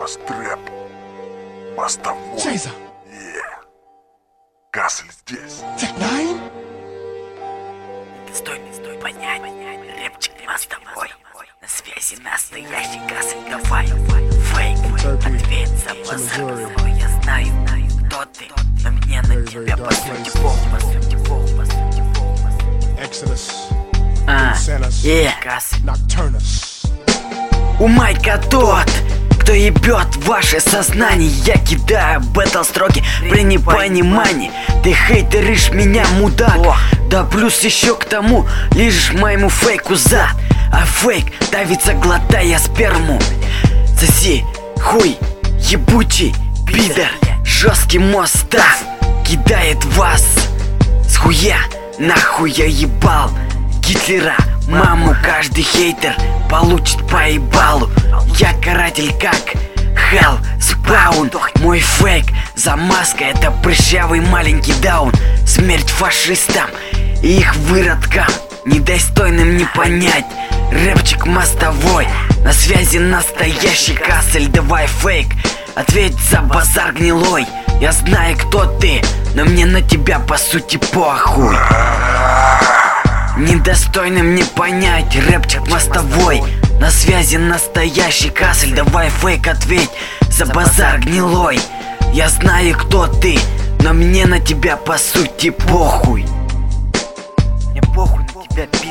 Мастрэп. Мостовой. Чейза. Кассель здесь. Tech9? Стой, понять. Рэпчик мостовой. На связи настоящий Кассель, давай. Фейк, ответь за базар. Я знаю, кто ты, но мне на тебя по сути похуй. Exodus. Кассель. Nocturnus. У майка тот, кто ебет ваше сознание. Я кидаю бэтл-строки при непонимании. Ты хейтеришь меня, мудак. Да плюс еще к тому лежишь моему фейку зад. А фейк давится, глотая сперму. Соси хуй, ебучий пидор. Жесткий мостав кидает вас с хуя. Нахуй я ебал Гитлера, маму. Каждый хейтер получит по ебалу. Я каратель как Hell Spawn. Мой фейк за маской — это прыщавый маленький даун. Смерть фашистам и их выродкам, недостойным не понять. Рэпчик мостовой. На связи настоящий Кассель, давай фейк. Ответь за базар гнилой. Я знаю, кто ты, но мне на тебя по сути похуй. Недостойным не понять. Рэпчик мостовой. На связи настоящий Кассель, давай фейк, ответь за базар гнилой. Я знаю, кто ты, но мне на тебя по сути похуй. Мне похуй на тебя,